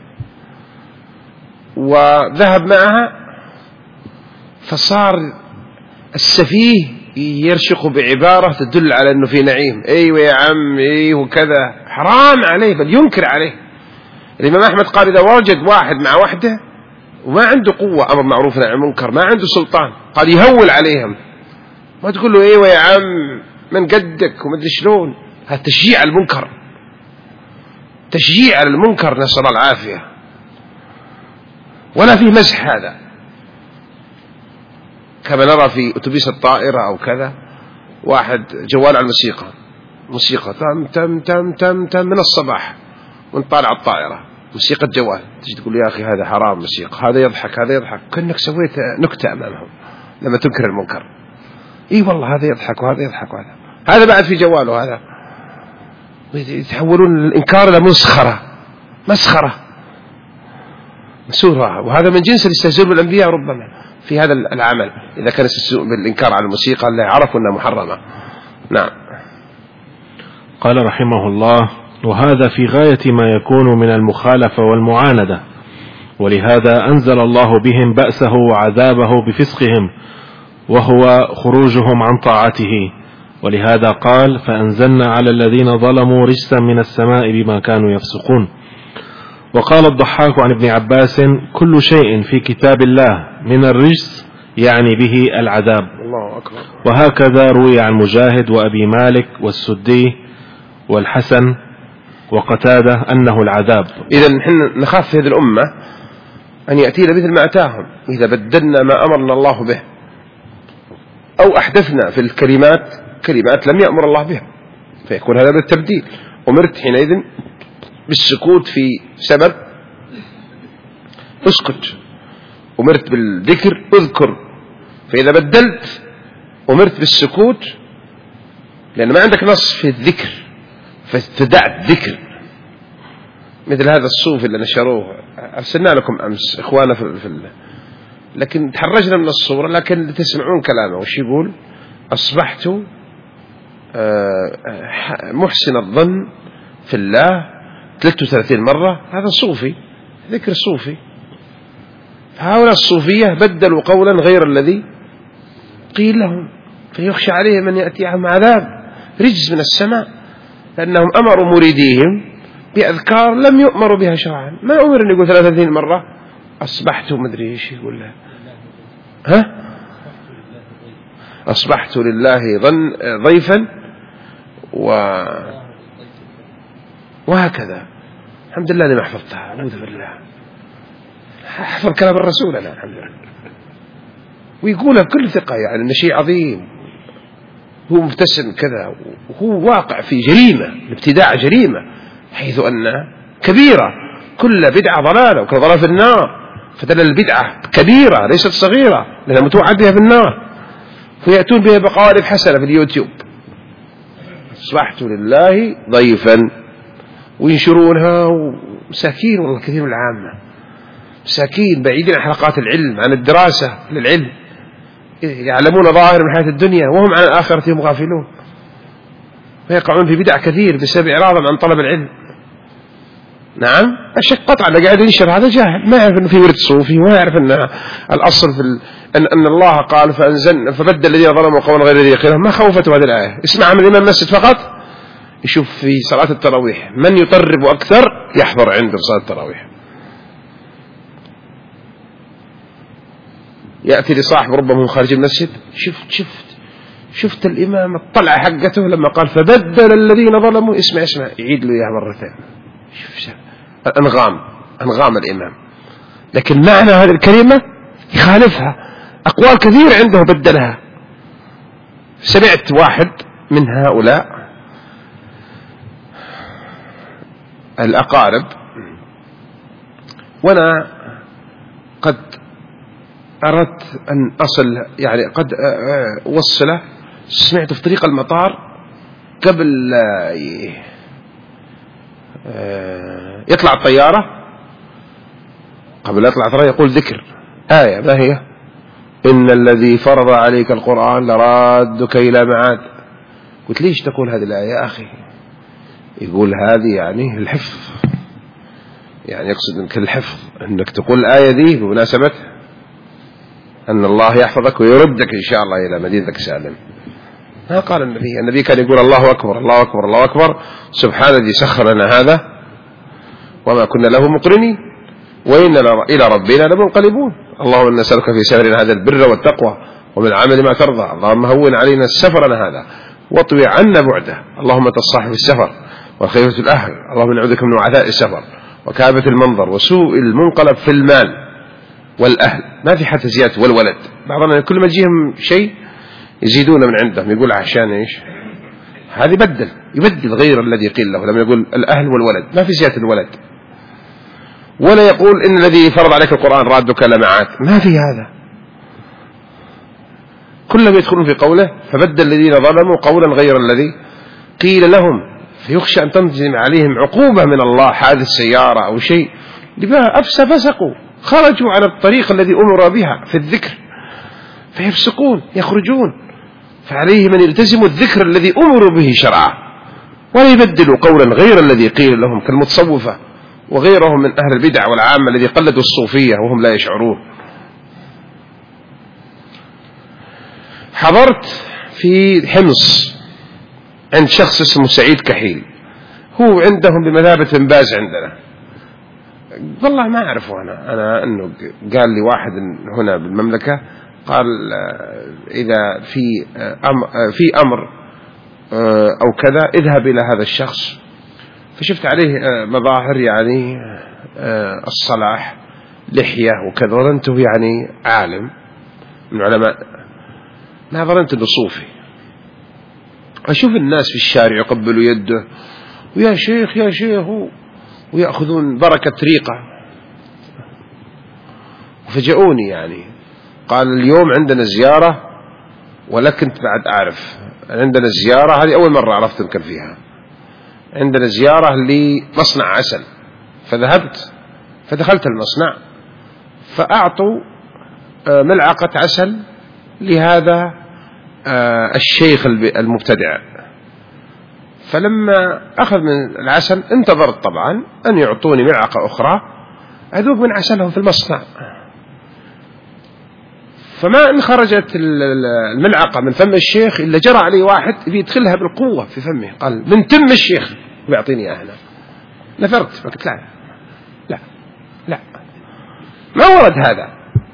وذهب معها، فصار السفيه يرشق بعبارة تدل على أنه في نعيم، أيوة يا عم أيه وكذا، حرام عليه بل ينكر عليه. الإمام أحمد قال إذا وجد واحد مع وحده وما عنده قوة أمر معروف نهي عن منكر، ما عنده سلطان، قال يهول عليهم، ما تقول له أيوة يا عم من قدك وما أدري شلون. هذا تشجيع على المنكر، تشجيع على المنكر، نسأل الله العافية، ولا فيه مزح. هذا كما نرى في أتوبيس الطائرة أو كذا، واحد جوال على الموسيقى، موسيقى تم تم تم تم تم من الصباح ونطالع الطائرة موسيقى جوال، تجي تقول يا أخي هذا حرام موسيقى، هذا يضحك هذا يضحك، كأنك سويت نكتة أمامهم لما تنكر المنكر. إيه والله هذا يضحك وهذا يضحك وهذا هذا بعد في جواله، هذا يتحولون الإنكار إلى مسخرة، مسخرة مسورة. وهذا من جنس الاستهزاء بالأنبياء ربما في هذا العمل، إذا كان استهزاء بالإنكار على الموسيقى اللي عرفوا أنها محرمة. نعم. قال رحمه الله: وهذا في غاية ما يكون من المخالفة والمعاندة، ولهذا أنزل الله بهم بأسه وعذابه بفسقهم وهو خروجهم عن طاعته، ولهذا قال: فأنزلنا على الذين ظلموا رجسا من السماء بما كانوا يفسقون. وقال الضحاك عن ابن عباس: كل شيء في كتاب الله من الرجس يعني به العذاب. الله أكبر. وهكذا روي عن مجاهد وأبي مالك والسدي والحسن وقتادة أنه العذاب. إذن نحن نخاف في هذه الأمة أن يأتينا مثل ما أتاهم، إذا بدلنا ما أمرنا الله به أو أحدثنا في الكلمات كلمات لم يأمر الله بها، فيكون هذا بالتبديل. أمرت حينئذ بالسكوت في سبب اسكت، أمرت بالذكر اذكر، فإذا بدلت أمرت بالسكوت لأن ما عندك نص في الذكر فابتدعت ذكر. مثل هذا الصوفي اللي نشروه أرسلنا لكم أمس إخوانا في ال... لكن تحرجنا من الصورة، لكن تسمعون كلامه وش يقول: أصبحت محسن الظن في الله ثلاثة وثلاثين مرة. هذا صوفي، ذكر صوفي. فهؤلاء الصوفية بدلوا قولا غير الذي قيل لهم، فيخشى عليهم من يأتيهم عذاب رجز من السماء، لأنهم أمروا مريديهم بأذكار لم يؤمروا بها شرعا. ما أمر أن يقول ثلاثة وثلاثين مرة أصبحت مدري إيش يقول له، ها أصبحت لله ظن ضيفا و... وهكذا. الحمد لله لما حفظتها، أعوذ بالله، حفظ كلام الرسول أنا الحمد لله، ويقولها بكل ثقة، يعني أنه شيء عظيم، هو مبتسم كذا، وهو واقع في جريمة، الابتداع جريمة، حيث أنها كبيرة، كل بدعة ضلالة، وكل ضلال في النار. فدل البدعة كبيرة ليست صغيرة، لأنها متوعد بها في النار، ويأتون بها بقوالب حسنة في اليوتيوب: أصبحت لله ضيفا، وينشرونها. ومساكين والله كثير من العامة مساكين بعيدين عن حلقات العلم، عن الدراسة للعلم، يعلمون ظاهر من حياة الدنيا وهم عن الآخرة هم غافلون، فيقعون في بدع كثير بسبب إعراضهم عن طلب العلم. نعم الشك قطعا اللي قاعد ينشر هذا جاهل، ما يعرف أنه في ورد صوفي، وما يعرف أن الأصل في ال... أن... أن الله قال فأنزل فبدل الذين ظلموا قولا غير الذي قيل لهم. ما خوفته هذه الآية؟ اسمعها من الإمام مسجد فقط، يشوف في صلاة التراويح من يطرب أكثر يحضر عنده صلاة التراويح. يأتي لصاحب ربما من خارج المسجد: شفت شفت شفت الإمام الطلعة حقته لما قال فبدل الذين ظلموا. اسمع اسمع يعيد له إياها مرتين. شوف أنغام أنغام الإمام، لكن معنى هذه الكلمة يخالفها، أقوال كثير عنده بدلها. سمعت واحد من هؤلاء الأقارب، وأنا قد أردت أن أصل، يعني قد أوصله، سمعت في طريق المطار قبل يطلع الطيارة، قبل يطلع الطيارة يقول ذكر آية، ما هي؟ إن الذي فرض عليك القرآن لرادك إلى معاد. قلت ليش تقول هذه الآية يا أخي؟ يقول هذه يعني الحفظ، يعني يقصد أنك الحفظ، أنك تقول الآية دي بمناسبة أن الله يحفظك ويردك إن شاء الله إلى مدينتك سالم. ما قال النبي، النبي كان يقول الله أكبر الله أكبر الله أكبر، سبحان الذي سخر لنا هذا وما كنا له مقرنين وإنا إلى ربنا لمنقلبون. اللهم إنا نسألك في سفرنا هذا البر والتقوى ومن العمل ما ترضى. اللهم هون علينا سفرنا هذا واطوي عنا بعده. اللهم تصاحب السفر وخيفة الأهل. اللهم نعوذك من وعثاء السفر وكابة المنظر وسوء المنقلب في المال والأهل. ما في حتى زيادة والولد، بعضنا كل ما يجيهم شيء يزيدون من عندهم، يقول عشان إيش؟ هذه بدل يبدل غير الذي قيل له، لما يقول الأهل والولد ما في زيادة الولد. ولا يقول إن الذي فرض عليك القرآن رادك لمعات، ما في هذا. كلهم يدخلون في قوله فبدل الذين ظلموا قولا غير الذي قيل لهم، فيخشى أن تنزل عليهم عقوبة من الله، حادث سيارة أو شيء، لما أفسى فسقوا، خرجوا عن الطريق الذي أمر بها في الذكر فيفسقون يخرجون. فعليه من يلتزم الذكر الذي أمروا به شرعا، ولا يبدلوا قولا غير الذي قيل لهم كالمتصوفة وغيرهم من أهل البدع والعامة الذي قلدوا الصوفية وهم لا يشعرون. حضرت في حمص عند شخص اسمه سعيد كحيل، هو عندهم بمثابة بن باز عندنا، والله ما أعرفه أنا أنا أنه قال لي واحد هنا بالمملكة، قال إذا في أمر, في أمر أو كذا اذهب إلى هذا الشخص. فشفت عليه مظاهر يعني الصلاح، لحية وكذا، وظننته يعني عالم من علماء ما ظننت أنه صوفي. أشوف الناس في الشارع يقبلوا يده ويا شيخ يا شيخ ويأخذون بركة ريقة. وفجأوني يعني، قال اليوم عندنا زيارة، ولا كنت بعد أعرف عندنا زيارة، هذه أول مرة عرفت يمكن فيها، عندنا زيارة لمصنع عسل. فذهبت فدخلت المصنع فأعطوا ملعقة عسل لهذا الشيخ المبتدع. فلما أخذ من العسل انتظرت طبعا أن يعطوني ملعقة أخرى أذوق من عسلهم في المصنع. فما إن خرجت الملعقة من فم الشيخ إلا جرى عليه واحد يدخلها بالقوة في فمه، قال من تم الشيخ بيعطيني إياها. أنا نفرت فقلت لا لا لا ما ورد هذا.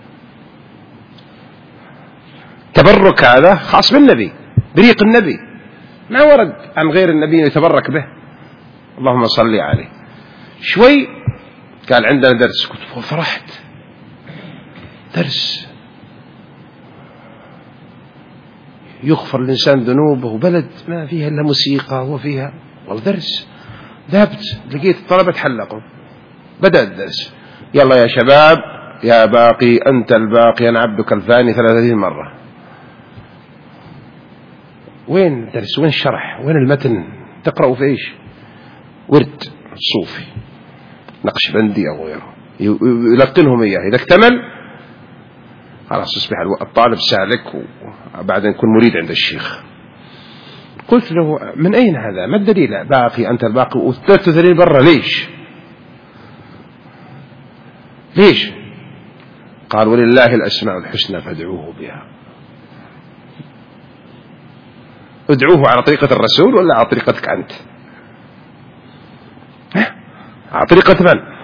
تبرك هذا خاص بالنبي، بريق النبي، ما ورد عن غير النبي يتبرك به. اللهم صل عليه. شوي قال عندنا درس، كنت فرحت، درس يغفر الإنسان ذنوبه وبلد ما فيها إلا موسيقى وفيها والله درس. ذهبت لقيت الطلبة تحلقوا، بدأ الدرس، يلا يا شباب يا باقي أنت الباقي أنا عبدك الفاني ثلاثين مرة. وين الدرس؟ وين الشرح؟ وين المتن؟ تقرأوا في إيش؟ ورد صوفي نقشبندي أو غيره يلقنهم إياه، إذا اكتمل خلاص يصبح الطالب سالك وبعدين يكون مريد عند الشيخ. قلت له من أين هذا؟ ما الدليل؟ باقي أنت الباقي وثلاث وثلاثين برا، ليش ليش؟ قال ولله الأسماء الحسنى فادعوه بها. ادعوه على طريقة الرسول ولا على طريقتك أنت؟ على طريقة من؟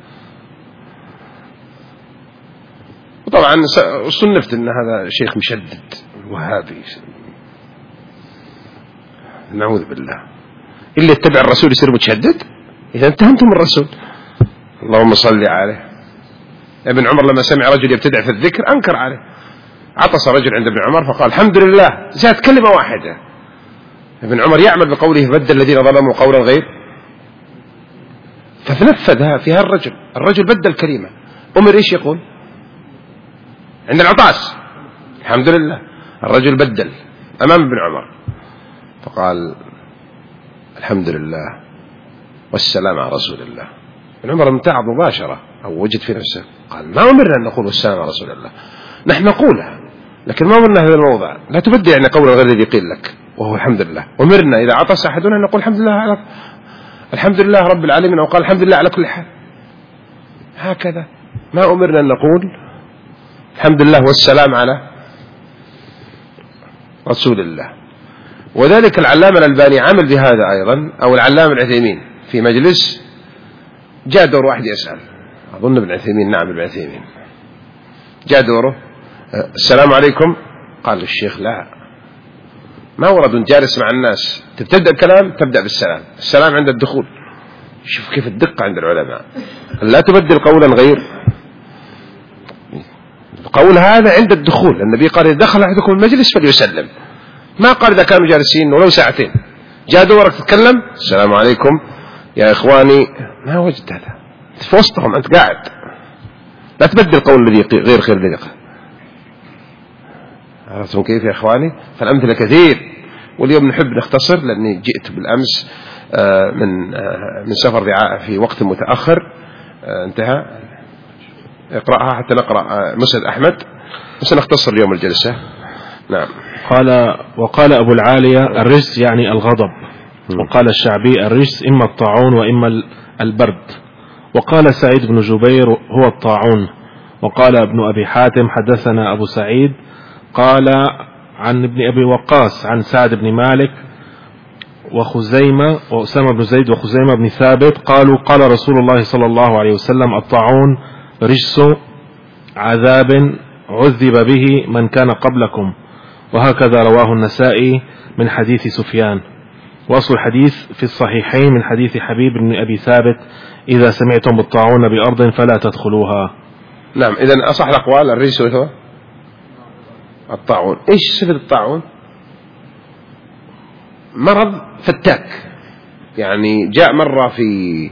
وطبعا صنفت أن هذا شيخ مشدد وهابي، نعوذ بالله. اللي يتبع الرسول يصير متشدد؟ إذا اتهمتم الرسول. اللهم صل عليه. ابن عمر لما سمع رجل يبتدع في الذكر أنكر عليه، عطس رجل عند ابن عمر فقال الحمد لله، زاد كلمة واحدة. ابن عمر يعمل بقوله بدل الذين ظلموا قولا غير، فتنفذها في هالرجل. الرجل بدل كلمة، أمر إيش يقول عند العطاس؟ الحمد لله. الرجل بدل أمام ابن عمر فقال الحمد لله والسلام على رسول الله. ابن عمر امتعض مباشرة أو وجد في نفسه، قال ما أمرنا أن نقول والسلام على رسول الله، نحن نقولها لكن ما أمرنا هذا الموضع، لا تبدع يعني قول غير الذي قيل لك وهو الحمد لله. أمرنا إذا عطس أحدنا أن نقول الحمد لله على الحمد لله رب العالمين، أو قال الحمد لله على كل حال. هكذا ما أمرنا أن نقول الحمد لله والسلام على رسول الله. وذلك العلامة الألباني عمل بهذا أيضا، أو العلامة العثيمين في مجلس جاء دور واحد يسأل، أظن ابن عثيمين، نعم ابن عثيمين، جاء دوره السلام عليكم، قال الشيخ لا ما ورد جالس مع الناس تبدأ الكلام تبدأ بالسلام، السلام عند الدخول. شوف كيف الدقة عند العلماء، لا تبدل قولا غير القول هذا عند الدخول. النبي قال إذا دخل أحدكم المجلس فليسلم، ما قال إذا كانوا جالسين ولو ساعتين جاء دورك تتكلم السلام عليكم يا إخواني، ما وجد هذا في وسطهم، أنت قاعد، لا تبدل قول الذي غير خير لك. عرفتم كيف يا إخواني؟ فالأمثلة كثير، واليوم نحب نختصر لأني جئت بالأمس من من سفر في وقت متأخر انتهى. اقرأها حتى نقرأ مسند أحمد، وسنختصر اليوم الجلسة. نعم. قال وقال أبو العالية الرجس يعني الغضب، وقال الشعبي الرجس إما الطاعون وإما البرد، وقال سعيد بن جبير هو الطاعون، وقال ابن أبي حاتم حدثنا أبو سعيد قال عن ابن أبي وقاص عن سعد بن مالك وخزيمة وأسامة بن زيد وخزيمة بن ثابت قالوا قال رسول الله صلى الله عليه وسلم الطاعون رجس عذاب عذب به من كان قبلكم، وهكذا رواه النسائي من حديث سفيان. وأصل الحديث في الصحيحين من حديث حبيب بن أبي ثابت إذا سمعتم بالطاعون بأرض فلا تدخلوها. نعم. إذن أصح الأقوال الرجس هو الطاعون. إيش صفة الطاعون؟ مرض فتاك، يعني جاء مرة في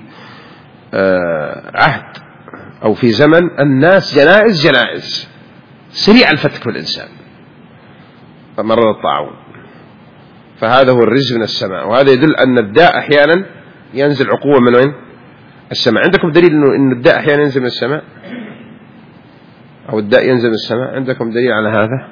عهد أو في زمن الناس جنائز جنائز سريع الفتك في الإنسان، فمرض الطاعون. فهذا هو الرزق من السماء، وهذا يدل أن الداء أحيانا ينزل عقوبة من وين؟ السماء. عندكم دليل أن الداء أحيانا ينزل من السماء، أو الداء ينزل من السماء؟ عندكم دليل على هذا؟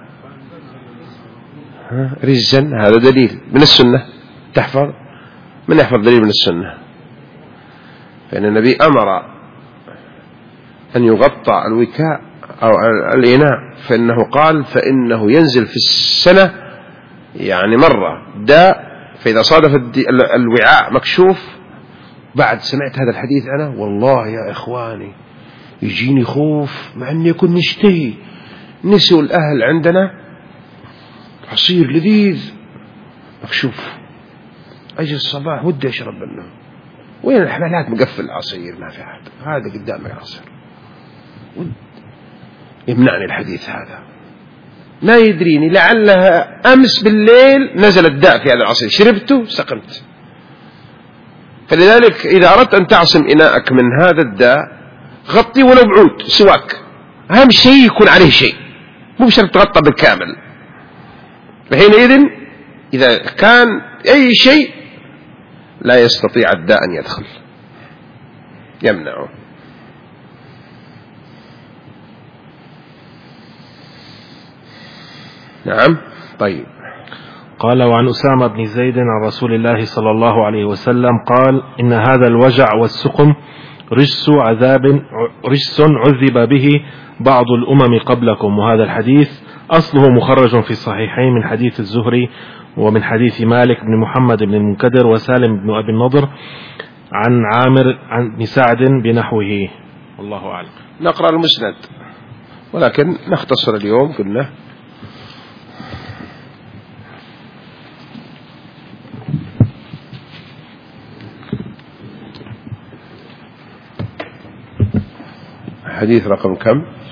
رزقا، هذا دليل من السنة. تحفظ من يحفظ دليل من السنة؟ فإن النبي أمر أن يغطى الوكاء أو الإناء، فإنه قال فإنه ينزل في السنة يعني مرة داء، فإذا صادف الوعاء مكشوف. بعد سمعت هذا الحديث أنا والله يا إخواني يجيني خوف، مع أني كنت نشتهي نسوا الأهل عندنا عصير لذيذ مكشوف، أجي الصباح ودي أشرب منه، وين الحملات مقفل العصير ما في أحد، هذا قدامك عصير، يمنعني الحديث هذا. ما يدريني لعلها أمس بالليل نزل الداء في هذا العصير، شربته سقمت. فلذلك إذا أردت أن تعصم إناءك من هذا الداء غطيه ولو بعود سواك، أهم شيء يكون عليه شيء، مو بشرط تغطى بالكامل. فحينئذ إذا كان أي شيء لا يستطيع الداء أن يدخل، يمنعه. نعم. طيب. قال: وعن أسامة بن زيد عن رسول الله صلى الله عليه وسلم قال: إن هذا الوجع والسقم رجس عذاب رجس عذب به بعض الأمم قبلكم. وهذا الحديث أصله مخرج في الصحيحين من حديث الزهري ومن حديث مالك بن محمد بن المنكدر وسالم بن أبي النضر عن عامر عن سعد بنحوه. والله أعلم. نقرأ المسند، ولكن نختصر اليوم. قلنا حديث رقم كم؟